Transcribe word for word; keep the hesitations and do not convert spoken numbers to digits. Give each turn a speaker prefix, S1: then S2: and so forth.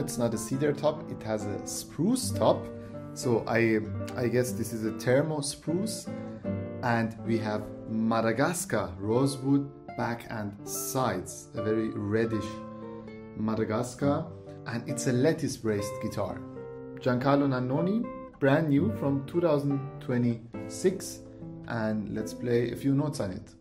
S1: it's not a cedar top, it has a spruce top. So I, I guess this is a thermo spruce. And we have Madagascar rosewood back and sides, a very reddish Madagascar, and it's a lattice braced guitar. Giancarlo Nannoni, brand new from two thousand twenty-six, and let's play a few notes on it.